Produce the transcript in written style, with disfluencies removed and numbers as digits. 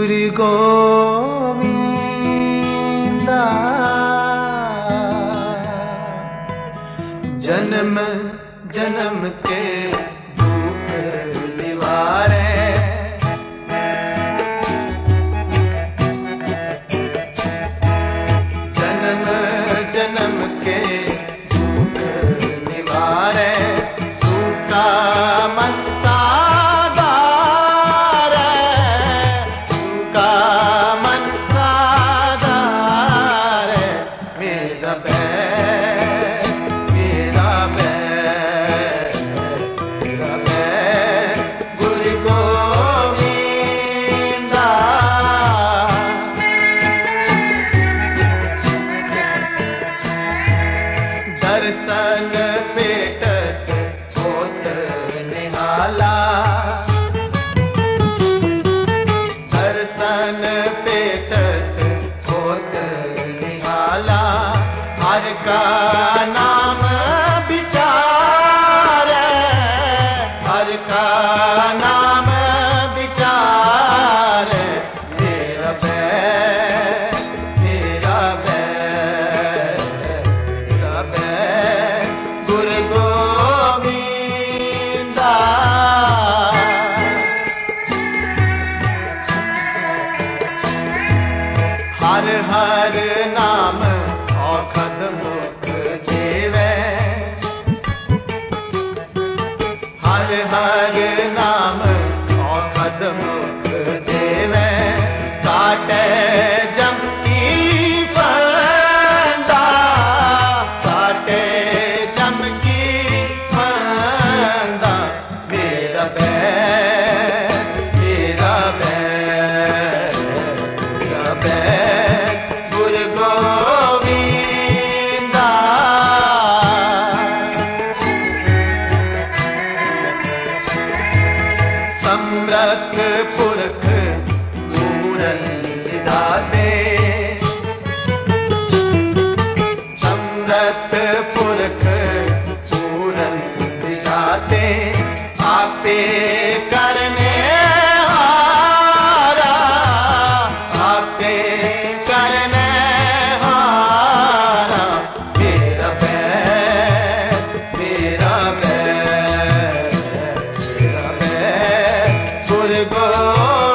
गुरु गोविंदा जन्म जन्म के दुख निवारे जन्म जन्म के दुख निवारे सूखा मन सादार सूखा मन सादार मेरा दर्शन पेटत होत निहाला दर्शन पेटत होत निहाला हर का नाम विचार हर का नाम विचार मेरा गुरु गोविंदा हर हर नाम औखद मुख देवे हर हर नाम औखद मुख देवे काटे जम की फंदा काटे जम की फंदा मेरा गुरु गोविंदा समरथ पुरख पूरन विधाते समरथ पुरख पूरन विधाते आपे करने हारा आपे करने हारा मेरा गुरु गोविंदा